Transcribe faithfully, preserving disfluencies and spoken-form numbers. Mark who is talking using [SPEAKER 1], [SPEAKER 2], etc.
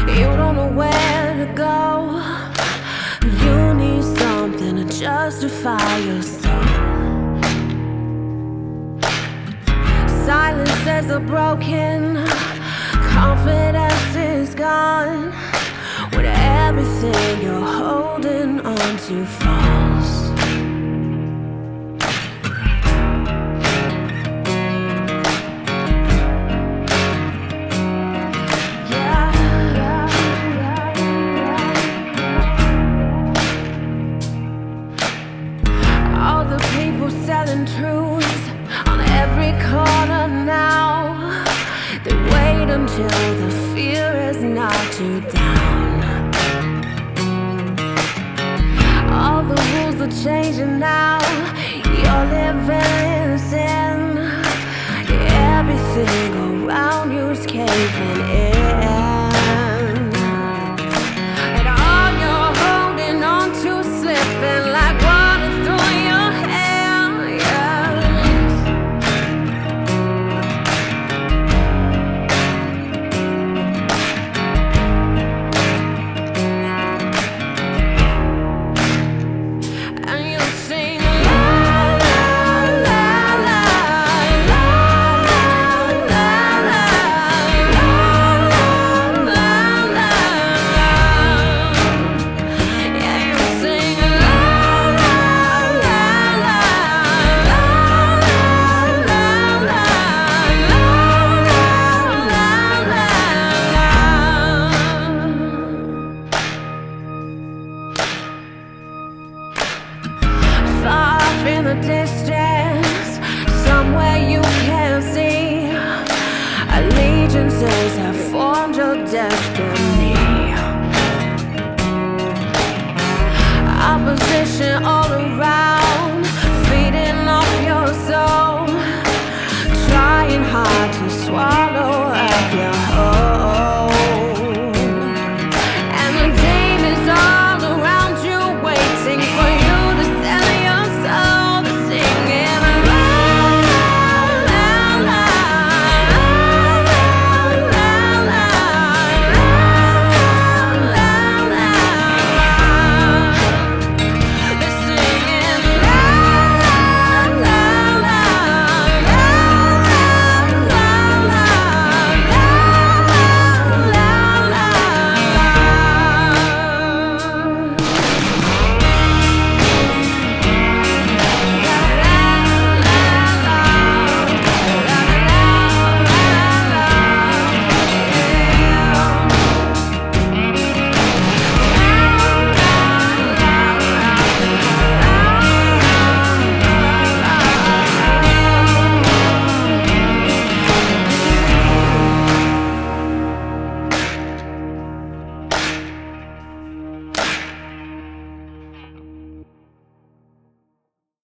[SPEAKER 1] You don't know where to go. You need something to justify your soul. Silences are broken, confidence is gone, when everything you're holding on to falls. Selling truths on every corner now. They wait until the fear has knocked you down. All the rules are changing now. You're living in sin. Everything around you is caving in, and all you're holding on to is slipping like water through your head. In the distance, somewhere you can't see, allegiances have formed your destiny. Opposition